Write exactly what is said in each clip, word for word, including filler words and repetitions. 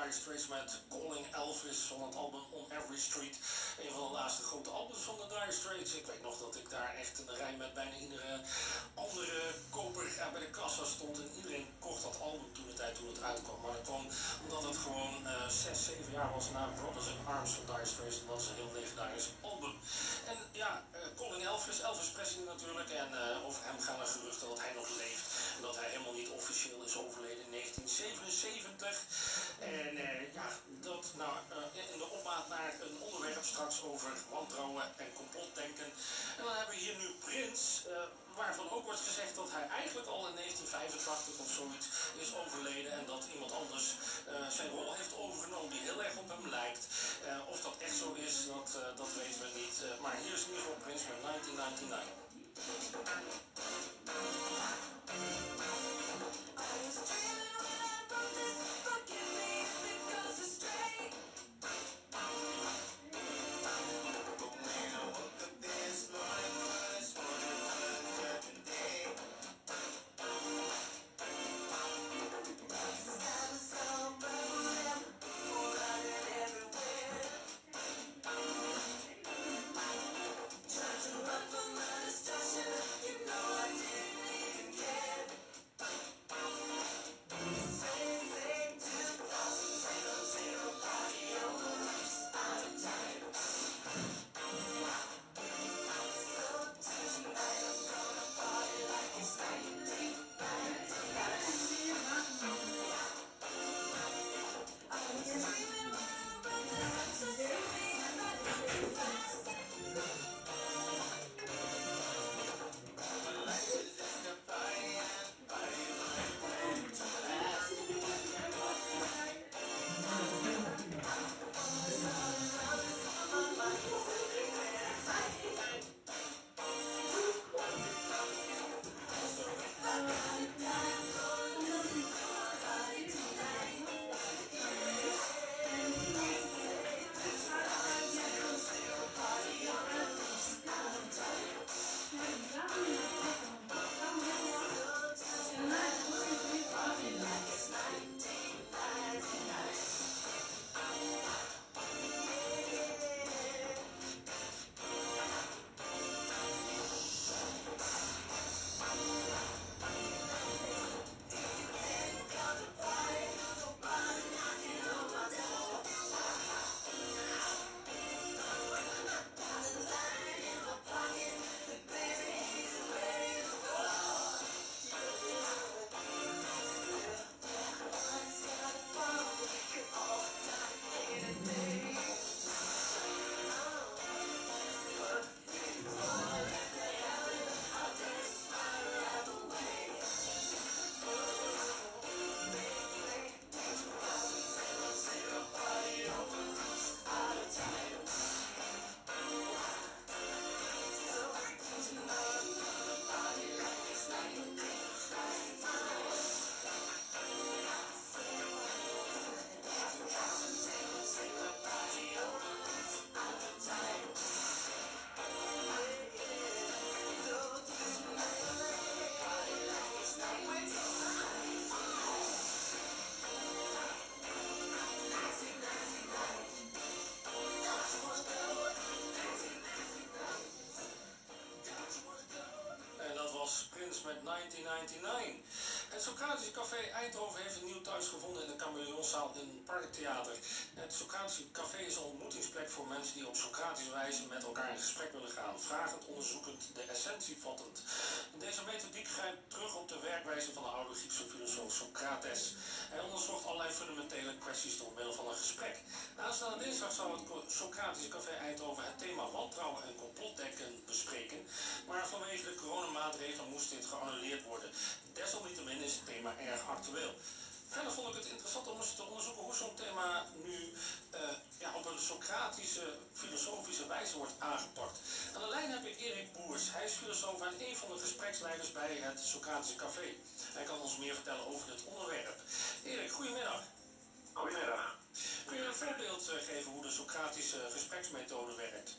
Dire Straits met Calling Elvis van het album On Every Street. Een van de laatste grote albums van de Dire Straits. Ik weet nog dat ik daar echt in de rij met bijna iedere andere koper bij de kassa stond. En iedereen kocht dat album toen de tijd toen het uitkwam. Maar dat kwam omdat het gewoon uh, zes, zeven jaar was na Brothers in Arms van Dire Straits. En dat is een heel legendarisch album. En ja, uh, Calling Elvis, Elvis Presley natuurlijk. En uh, over hem gaan er geruchten dat hij nog leeft. En dat hij helemaal niet officieel is overleden in negentien zevenenzeventig. En uh, ja, dat nou uh, in de opmaat naar een onderwerp straks over wantrouwen en complotdenken. En dan hebben we hier nu Prins, uh, waarvan ook wordt gezegd dat hij eigenlijk al in negentien vijfentachtig of zoiets is overleden. En dat iemand anders uh, zijn rol heeft overgenomen die heel erg op hem lijkt. Uh, of dat echt zo is, dat, uh, dat weten we niet. Uh, maar hier is in ieder geval Prins met negentien negenennegentig. En dat was Prins met negentien negenennegentig. Het Socratische Café Eindhoven heeft een nieuw thuis gevonden in de Chameleonzaal in het Parktheater. Het Socratische Café is een ontmoetingsplek voor mensen die op Socratische wijze met elkaar in gesprek willen gaan. Vragend, onderzoekend, de essentie vattend. Deze methodiek grijpt terug op de werkwijze van de oude Griekse filosoof Socrates. Hij onderzocht allerlei fundamentele kwesties door middel van een gesprek. Aanstaande dinsdag zal het Socratische Café Eindhoven het thema wantrouwen en complotdenken bespreken. Maar vanwege de coronamaatregelen moest dit geannuleerd worden. Desalniettemin is het thema erg actueel. Verder vond ik het interessant om eens te onderzoeken hoe zo'n thema nu uh, ja, op een Socratische, filosofische wijze wordt aangepakt. Aan de lijn heb ik Erik Boers. Hij is filosoof en een van de gespreksleiders bij het Socratische Café. Hij kan ons meer vertellen over dit onderwerp. Erik, goedemiddag. Goedemiddag. Kun je een voorbeeld uh, geven hoe de Socratische gespreksmethode werkt?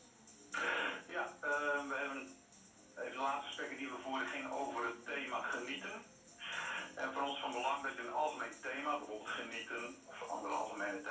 Ja, uh, we hebben even de laatste gesprekken die we voerden ging over het thema genieten. En voor ons van belang dat je een algemeen thema, bijvoorbeeld genieten of andere algemene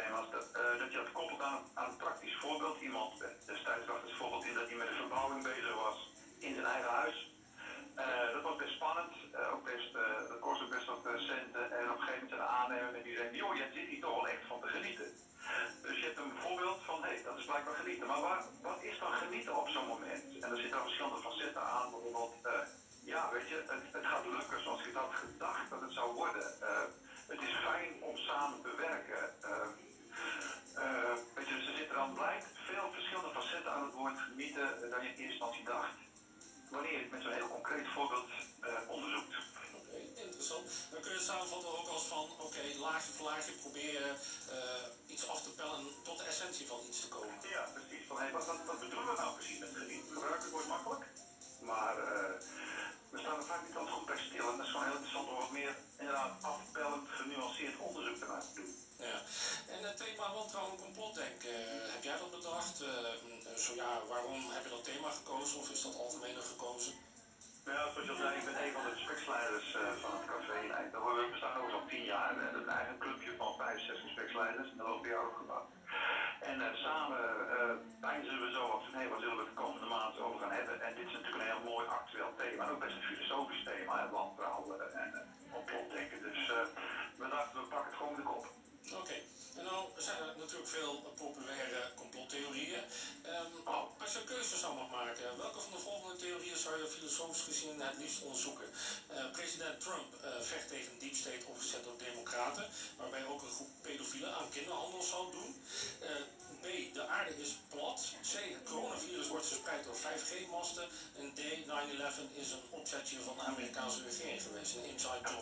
lijkt me genieten. Maar waar, wat is dan genieten op zo'n moment? En er zitten dan verschillende facetten aan. Bijvoorbeeld, uh, ja, weet je, het, het gaat lukken zoals ik het had gedacht dat het zou worden. Uh, het is fijn om samen te werken. Uh, uh, weet je, dus er zitten dan blijkt veel verschillende facetten aan het woord genieten uh, dan je in eerste instantie dacht. Wanneer je het met zo'n heel concreet voorbeeld uh, onderzoekt. Oké, okay, interessant. Dan kun je het samenvatten ook als van, oké, okay, laagje voor laagje probeer je uh, iets af te pellen en tot de essentie van iets te komen. Ja, precies. Van, hey, wat, wat, wat bedoelen we nou precies met genieten? We gebruiken het woord makkelijk, maar uh, we staan er vaak niet altijd goed bij stil. En dat is gewoon heel interessant om wat meer inderdaad afpellend, genuanceerd onderzoek ernaar te doen. Ja, en het thema wantrouwen en complotdenken, uh, heb jij dat bedacht? Uh, zo ja, waarom heb je dat thema gekozen of is dat algemener gekozen? Ja, zoals je al zei, ik ben een van de gespreksleiders uh, van het café in Eindhoven. We bestaan overigens al tien jaar en we hebben een eigen clubje van vijf, zes gespreksleiders in de loop der jaren opgebouwd. En uh, samen uh, peinzen we zo af van, hé, hey, waar zullen we het de komende maanden over gaan hebben? En dit is natuurlijk een heel mooi actueel thema en ook best een filosofisch thema, hè, wantrouwen en uh, complotdenken. Dus uh, we dachten, we pakken het gewoon met de kop. Oké, okay. En nou zijn er natuurlijk veel populaire complottheorieën. Um, Oh. Als je een keuze zou mag maken, welke van de volgende theorieën zou je filosofisch gezien het liefst onderzoeken? Uh, president Trump uh, vecht tegen deep state opgezet door democraten, waarbij ook een groep pedofielen aan kinderhandel zou doen. Uh, B, de aarde is plat. C, het coronavirus wordt verspreid door vijf G-masten. En D, nine eleven is een opzetje van de Amerikaanse regering geweest, een inside job.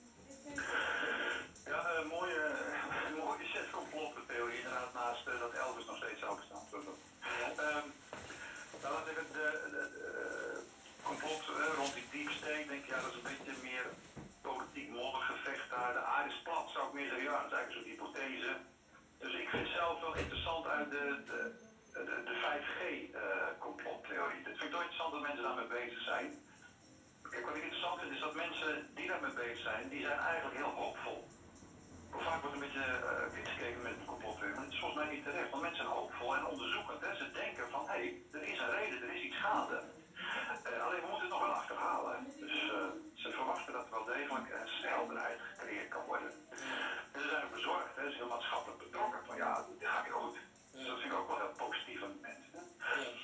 Ja, een uh, mooie, uh, mooie set complottheorie inderdaad, naast uh, dat Elvis nog steeds zou bestaan. Ja. Um, nou, laat zeggen, de, de, de complot uh, rond die deep state, denk ik, ja, dat is een beetje meer politiek moddergevecht daar. De aarde is plat, zou ik meer zeggen, ja, dat is eigenlijk een soort hypothese. Dus ik vind zelf wel interessant uit de, de, de, de vijf G-complottheorie. Uh, dat vind ik toch interessant dat mensen daarmee bezig zijn. Kijk, wat ik interessant vind is dat mensen die daarmee bezig zijn, die zijn eigenlijk heel hoopvol. Vaak wordt een beetje uh, wit gekeken met de complottheorie, maar dat is volgens mij niet terecht. Want mensen zijn hoopvol en onderzoekend. Hè. Ze denken van, hé, hey, er is een reden, er is iets gaande. Uh, alleen we moeten het nog wel achterhalen. Dus uh, ze verwachten dat er wel degelijk uh, helderheid gecreëerd kan worden. En ze zijn ook bezorgd, hè. Ze zijn heel maatschappelijk betrokken. Van ja, dit gaat niet goed. Ja. Dus dat vind ik ook wel heel positief aan die mensen. Hè. Ja.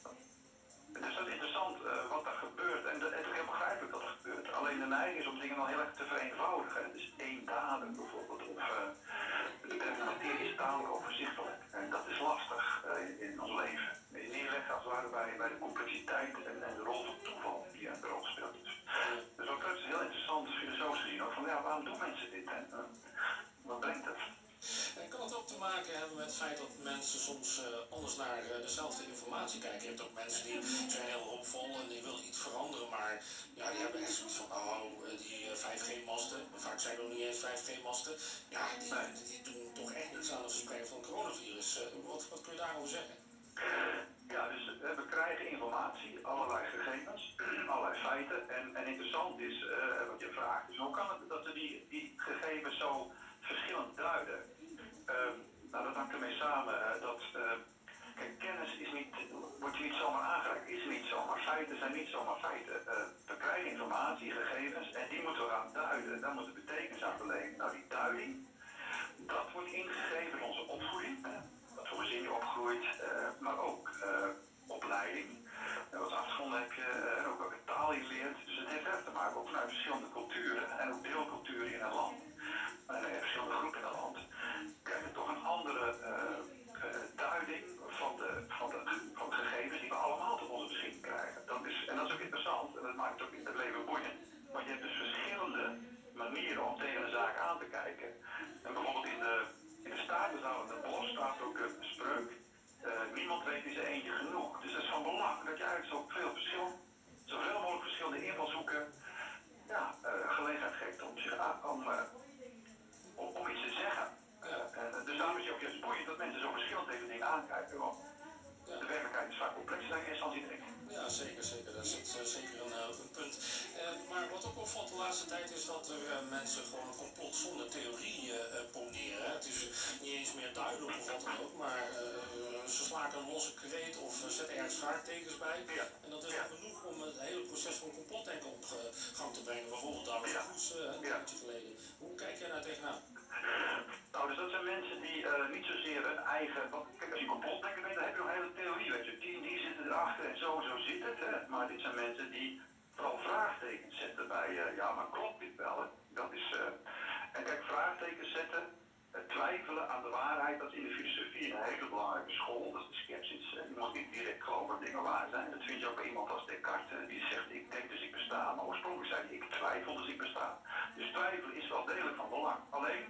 Dus dat is interessant uh, wat er gebeurt. En het is ook heel begrijpelijk dat er gebeurt. Alleen de neiging is om dingen dan heel erg te vereenvoudigen. Hè? Dus eendadig bijvoorbeeld. Of uh, de betreffende materie is tamelijk overzichtelijk. En dat is lastig uh, in, in ons leven. Neerleggen als het ware bij, bij de complexiteit en, en de rol van toeval die een rol speelt. Dus, ja. Dus wat betreft is het heel interessant, filosofisch gezien ook. Van ja, waarom doen mensen dit? En uh, wat brengt het? En kan het ook te maken hebben met het feit dat mensen soms uh, anders naar uh, dezelfde informatie kijken? Je hebt ook mensen die zijn heel hoopvol en die willen iets veranderen, maar ja, die hebben echt zoiets van, nou, uh, die uh, vijf G-masten, vaak zijn er nog niet eens vijf G-masten, ja, die, nee. die, die doen toch echt niks aan het verspreiden van het coronavirus. Uh, wat, wat kun je daarover zeggen? Ja, dus we krijgen informatie, allerlei gegevens, allerlei feiten. En, en interessant is, uh, wat je vraagt, is hoe kan het dat we die, die gegevens zo verschillend duiden? Um, nou, dat hangt ermee samen uh, dat, uh, kijk, kennis is niet, wordt je niet zomaar aangereikt, is niet zomaar. Feiten zijn niet zomaar feiten. Uh, we krijgen informatie, gegevens, en die moeten we gaan duiden. Daar moeten we betekenis aan verlenen. Nou, die duiding, dat wordt ingegeven door onze opvoeding. Hè? Wat voor gezin je opgroeit, uh, maar ook uh, opleiding. En wat achtergronden heb je uh, en ook welke taal je leert. Dus het heeft erg te maken ook vanuit verschillende culturen en ook deelculturen in een land. En uh, verschillende groepen in een land. Krijgt het toch een andere uh, uh, duiding van de, van, de, van de gegevens die we allemaal tot onze beschikking krijgen. Dat is, en dat is ook interessant en dat maakt het ook het leven boeiend. Want je hebt dus verschillende manieren om tegen een zaak aan te kijken. En bijvoorbeeld in de, in de Statenzaal in Den Bosch staat ook een spreuk. Uh, niemand weet in zijn eentje genoeg. Dus het is van belang dat je eigenlijk zoveel, verschillend, zoveel mogelijk verschillende invalshoeken ja, uh, gelegenheid geeft om, zich aan, om, uh, om, om iets te zeggen. Uh, en, dus daarom is het ook juist boeiend dat mensen zo verschillend tegen dingen aankijken. Want ja. De werkelijkheid is vaak complexer dan je in eerste instantie denkt. Ja, zeker, zeker. Daar zit uh, zeker een, uh, een punt. Uh, maar wat ook opvalt de laatste tijd is dat er uh, mensen gewoon een complot zonder theorie uh, poneren. Het is niet eens meer duidelijk of wat dan ook, maar uh, ze slaken een losse kreet of uh, zetten ergens vraagtekens bij. Ja. En dat is ja. al genoeg om het hele proces van complotdenken op uh, gang te brengen. Bijvoorbeeld David ja. Koes uh, een ja. tijdje geleden. Hoe kijk jij daar tegenaan? Nou, Nou, dus dat zijn mensen die uh, niet zozeer hun eigen... Want, kijk, als je complotdenker bent, dan heb je nog een hele theorie, weet je. Die en die zitten erachter en zo en zo zit het, hè. Maar dit zijn mensen die vooral vraagtekens zetten bij... Uh, ja, maar klopt dit wel, hè? Dat is... Uh, en kijk, vraagtekens zetten... twijfelen aan de waarheid, dat is in de filosofie een hele belangrijke school. Dat is de skepsis. Je moet niet direct geloven dat dingen waar zijn. Dat vind je ook bij iemand als Descartes, die zegt ik denk dus ik besta. Maar oorspronkelijk zei hij ik twijfel dus ik besta. Dus twijfelen is wel degelijk van belang. Alleen,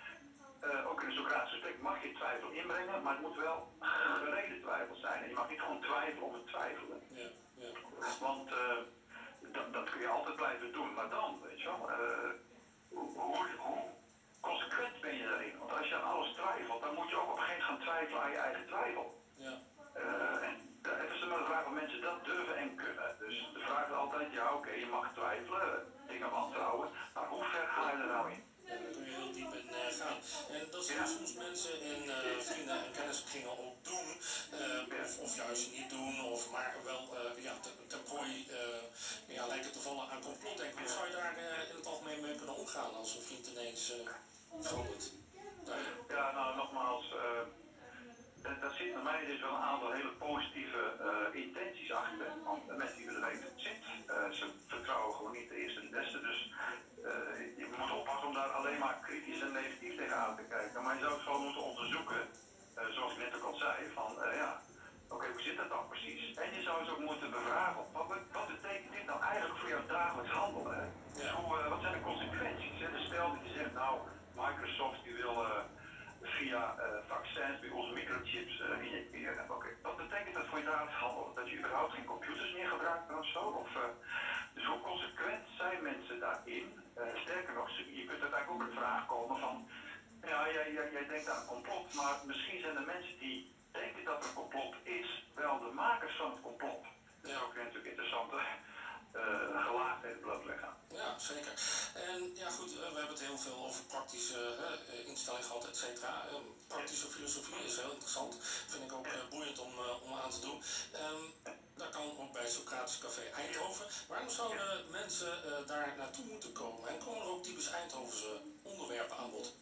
uh, ook in een Socratisch gesprek mag je twijfel inbrengen, maar het moet wel gereden twijfel zijn. En je mag niet gewoon twijfelen om het twijfelen. Ja, ja. Want uh, dat, dat kun je altijd blijven doen. Maar dan, weet je wel, uh, hoe... hoe, hoe consequent ben je daarin. Want als je aan alles twijfelt, dan moet je ook op een gegeven moment gaan twijfelen aan je eigen twijfel. Ja. Uh, en het is maar de vraag of mensen dat durven en kunnen. Dus de vraag is altijd, ja oké, okay, je mag twijfelen, dingen wantrouwen, maar hoe ver ga je er nou in? Ja, daar kun je heel diep in uh, gaan. En dat zien ja. soms mensen in uh, vrienden- en kenniskringen ook doen. Uh, ja. of, of juist niet doen. Of maar wel uh, ja, te, ten prooi uh, ja, lijken te vallen aan complotdenken. Hoe zou je daar uh, in het algemeen mee kunnen omgaan als een vriend ineens uh, verandert daarin? Ja, nou nogmaals... Uh... Daar zit naar mijn idee dus wel een aantal hele positieve uh, intenties achter. Hè? Want uh, mensen die willen weten hoe het zit. Uh, ze vertrouwen gewoon niet de eerste de beste. Dus uh, je moet oppassen om daar alleen maar kritisch en negatief tegenaan te kijken. Maar je zou het gewoon moeten onderzoeken. Uh, zoals ik net ook al zei. Van uh, ja, oké, okay, hoe zit dat dan precies? En je zou het ook moeten bevragen. Wat, wat betekent dit nou eigenlijk voor jouw dagelijks handelen? Hè? Dus ja. hoe, uh, wat zijn de consequenties? Hè? Dus stel dat je zegt, nou, Microsoft die wil... Uh, via uh, vaccins bij onze microchips uh, injecteren. Oké, okay. Wat betekent dat voor je dagelijks handelen? Dat je überhaupt geen computers meer gebruikt of zo? Of, uh, dus hoe consequent zijn mensen daarin? Uh, sterker nog, je kunt uiteindelijk ook bij de vraag komen van... Ja, jij, jij, jij denkt aan een complot, maar misschien zijn de mensen die denken dat er een complot is... wel de makers van het complot. Dat is ook weer natuurlijk interessant... Uh, gelaagdheden blootleggen. Ja, zeker. En ja goed, uh, we hebben het heel veel over praktische uh, instelling gehad, et cetera. Um, praktische ja. filosofie is heel interessant. Vind ik ook ja. uh, boeiend om, uh, om aan te doen. Um, ja. Dat kan ook bij Socratisch Café Eindhoven. Waarom zouden ja. mensen uh, daar naartoe moeten komen? En komen er ook typisch Eindhovense onderwerpen aan bod?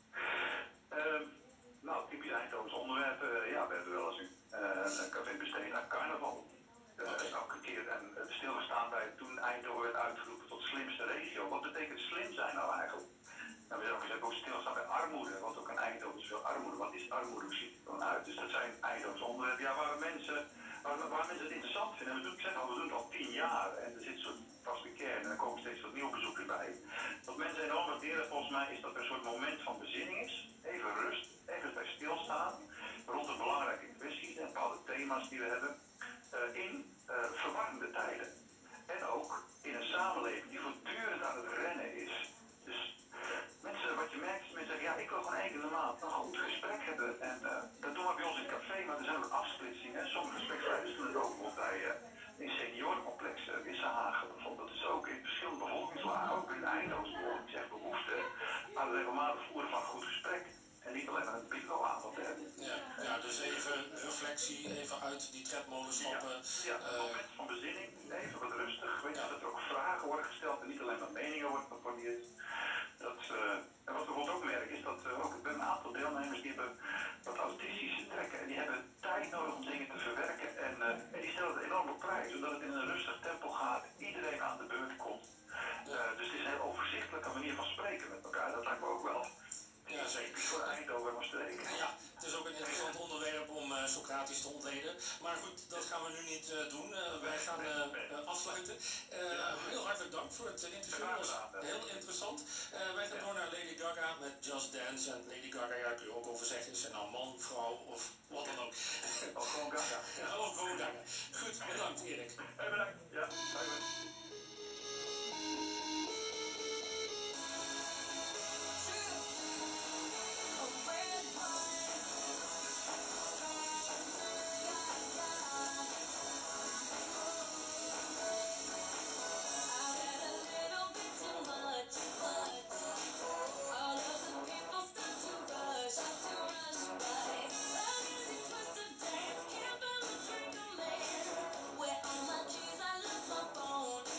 Um, nou, typisch Eindhovense onderwerpen. Uh, ja, we hebben wel eens een, uh, een café besteed aan carnaval. Uh, okay. Ook een keer en stilgestaan bij toen Eindhoven werd uitgeroepen tot slimste regio. Wat betekent slim zijn nou eigenlijk? En we zijn ook eens ook stilgestaan bij armoede, want ook in Eindhoven is veel armoede. Wat is armoede? Hoe ziet het er dan uit? Dus dat zijn Eindhovense onderwerpen. Ja, waar mensen, waar, waar mensen het interessant vinden. We doen, ik zeg al, we doen het al tien jaar en er zit een soort vaste kern en er komen steeds wat nieuwe bezoekers bij. Wat mensen enorm waarderen volgens mij is dat er een soort moment van bezinning is. Even rust, even bij stilstaan rond de belangrijke kwesties en bepaalde thema's die we hebben. Uh, in uh, verwarrende tijden. En ook in een samenleving die voortdurend aan het rennen is. Dus mensen, wat je merkt is mensen zeggen, ja, ik wil gewoon één keer in de maand een goed gesprek hebben. En uh, dat doen we bij ons in het café, maar er zijn ook afsplitsingen. Sommige gespreksleiders doen het ook bijvoorbeeld bij uh, in seniorencomplexen, uh, Wissehagen bijvoorbeeld. Dus ook in verschillende bevolkingslagen, ook in de Eindhovense bevolking, is echt behoefte aan het regelmatig voeren van een goed gesprek. En niet alleen maar een bingo-avond te hebben. Ja, ja, dus even reflectie, even uit die tredmolen stappen. Ja, ja, een uh, moment van bezinning, even wat rustig. Weet je, ja. Dat er ook vragen worden gesteld en niet alleen maar meningen worden geformuleerd. Dat, uh, en wat we bijvoorbeeld ook merken is dat uh, ook, we hebben een aantal deelnemers die hebben wat autistische trekken. En die hebben tijd nodig om dingen te verwerken. En, uh, en die stellen het enorm op prijs, omdat het in een rustig tempo gaat. Iedereen aan de beurt komt. Uh, dus het is een heel overzichtelijke manier van spreken met elkaar. Dat lijkt me ook wel... Ja, zeker. Typisch voor Eindhoven en omstreken. Ja, het is ook een interessant onderwerp om uh, Socratisch te ontleden. Maar goed, dat gaan we nu niet uh, doen. Uh, wij gaan uh, uh, afsluiten. Uh, ja. Heel hartelijk dank voor het interview. Dat was heel interessant. Uh, wij gaan ja. door naar Lady Gaga met Just Dance. En Lady Gaga, ja, kun je ook over zeggen, is ze nou man, vrouw of wat dan ook. Of gewoon Gaga. Ja, of gewoon Gaga. Goed, bedankt Erik. Hey, bedankt. Ja, hoi hoi. Where all my keys, I left my phone.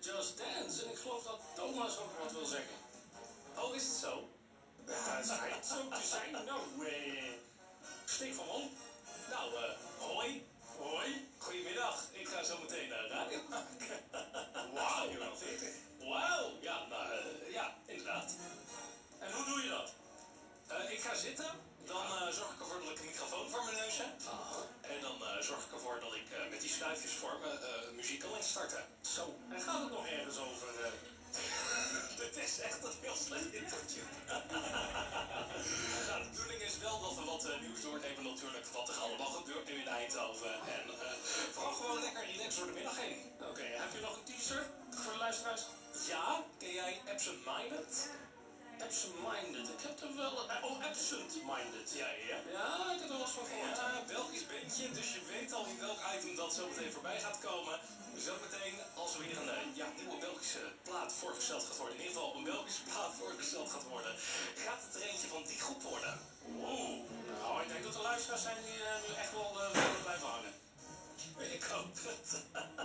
Just Dance. En ik geloof dat Thomas ook wat wil zeggen. Oh, is het zo? Ja, het schijnt zo te zijn. Nou, eh... Stik van wal. Nou, uh, hoi. Hoi. Goedemiddag. Ik ga zo meteen naar radio maken. Wauw, Johan veertig. Wauw. Ja, nou, uh, ja, inderdaad. En hoe doe je dat? Uh, ik ga zitten. Dan uh, zorg ik ervoor dat ik een microfoon voor mijn neus heb. Aha. En dan uh, zorg ik ervoor dat ik uh, met die schuifjes voor me uh, muziek kan instarten. Zo, en gaat het nog ergens over? Uh... Dit is echt een heel slecht interview. Nou, de bedoeling is wel dat we wat uh, nieuws doorgeven natuurlijk. Wat er allemaal gebeurt nu in Eindhoven. En uh, vooral gewoon lekker relaxed door de middag heen. Oké, okay, heb je nog een teaser voor de luisteraars? Ja, ken jij Absent Minded? Absent-minded. Ik heb er wel... Oh, Absent-minded. Ja, ja, ja. Ja, ik heb er wel eens van gehoord. Ja, Belgisch bandje, dus je weet al in welk item dat zo meteen voorbij gaat komen. Zometeen als er weer een uh, ja, nieuwe Belgische plaat voorgesteld gaat worden. In ieder geval een Belgische plaat voorgesteld gaat worden. Gaat het er eentje van die groep worden? Oeh, nou, ik denk dat er luisteraars zijn die uh, nu echt wel uh, willen blijven hangen. Ik hoop het.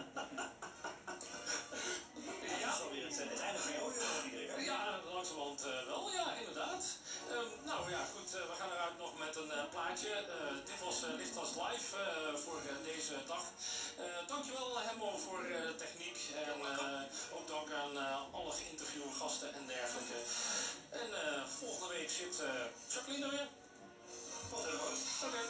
Ja. Het is alweer het, het einde van jouw uh, idee, hè? Ja, langzamerhand uh, wel, ja, inderdaad. Um, nou ja, goed, uh, we gaan eruit nog met een uh, plaatje. Uh, dit was uh, Lichtwas Live uh, voor uh, deze dag. Uh, dankjewel, Hemmo, voor uh, de techniek. En uh, ook dank aan uh, alle geïnterviewde gasten en dergelijke. En uh, volgende week zit uh, Jacqueline er weer. Tot helemaal goed. Oké. Okay.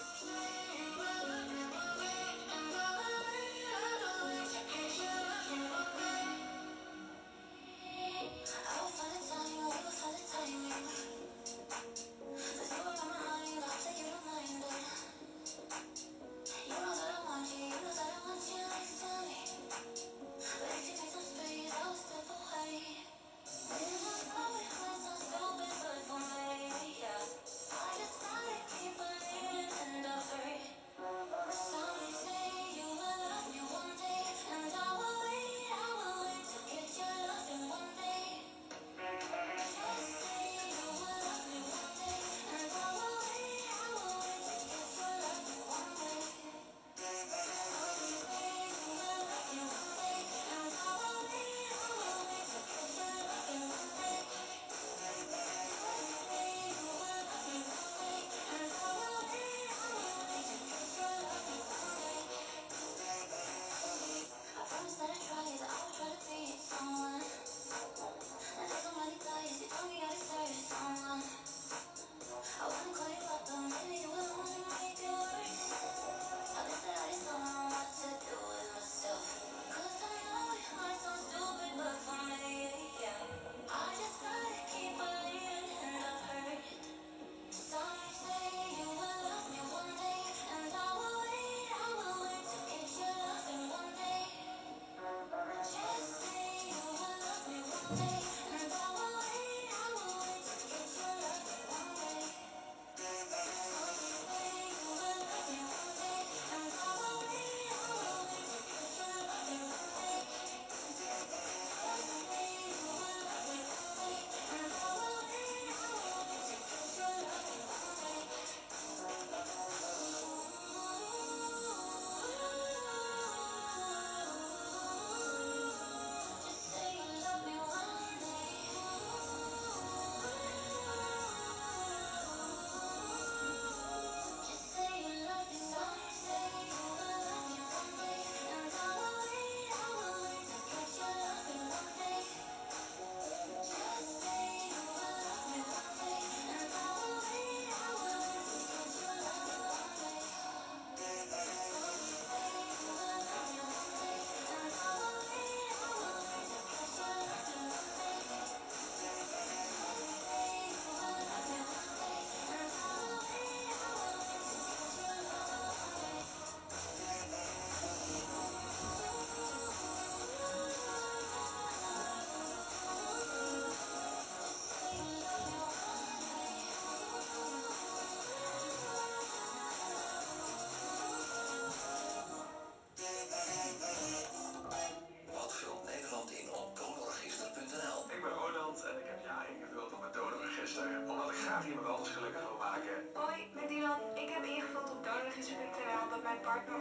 Ik ben Ronald en ik heb ja ingevuld op het donorregister, omdat ik graag iemand anders gelukkig wil maken. Hoi, met Dylan. Ik heb ingevuld op donorregister punt n l dat mijn partner of familie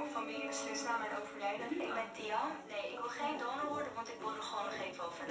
beslist na mijn overlijden. Ik ben Tian. Nee, ik wil geen donor worden, want ik wil er gewoon nog even over